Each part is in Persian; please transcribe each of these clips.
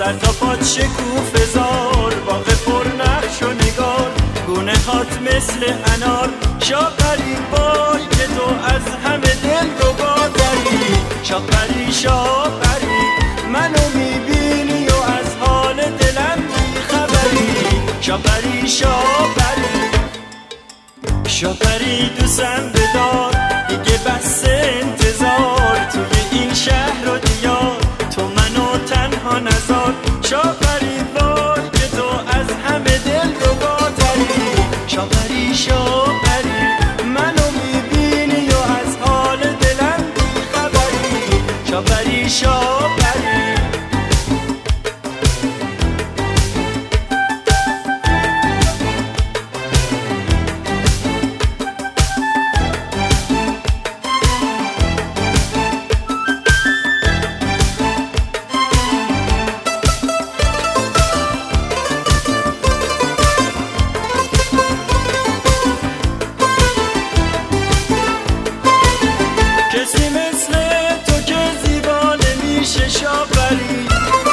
سر تا پات شکوفه زار، باغ پر نقش و نگار، گونه هات مثل انار. شاپری وای که تو از همه دل رباتری، شاپری شاپری منو میبینی و از حال دلم بیخبری. شاپری شاپری شاپری دوستم بدار، دیگه بس انتظار توی این شهر و دیار، تو منو تنها نذار. شاپری وای که تو از همه دل رباتری، شاپری شاپری منو میبینی و از حال دلم بیخبری. شاپری شاپری کسی مثل تو که زیبا نمیشه شاپری،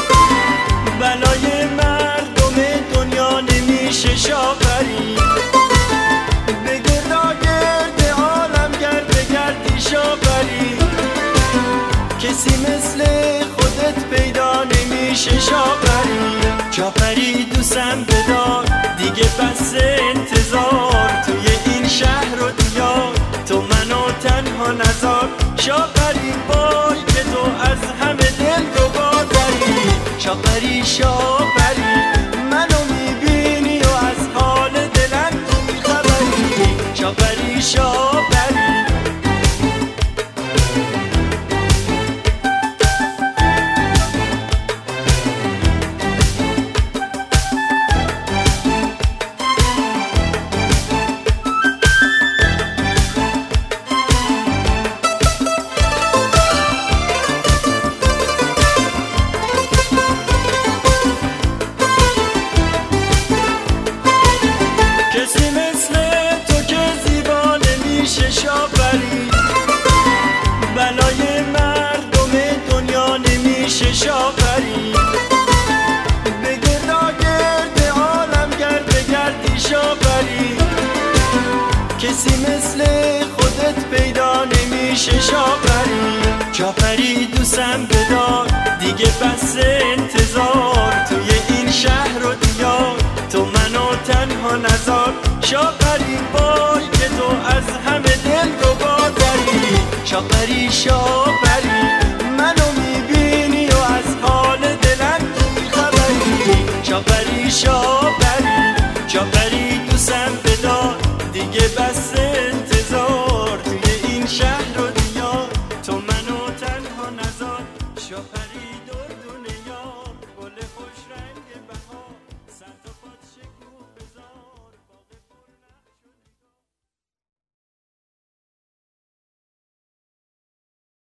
بلای مردم دنیا نمیشه شاپری. به گرداگرد عالم گر بگردی شاپری، کسی مثل خودت پیدا نمیشه شاپری. شاپری دوستم بدار، دیگه بس انتظار توی این شهر و دیار، تو منو تنها نذار. شاپری وای که تو از همه دل رباتری، شاپری شاپری منو میبینی و از حال دلم بیخبری. شاپری شاپری کسی مثل تو که زیبا نمیشه شاپری، بلای مردم دنیا نمیشه شاپری. به گرداگرد عالم گر بگردی شاپری، کسی مثل خودت پیدا نمیشه شاپری. شاپری دوستم بدار، دیگه بس انتظار توی این شهر و دیار، تو منو تنها نذار. شاپری وای که تو از همه دل رباتری، شاپری شاپری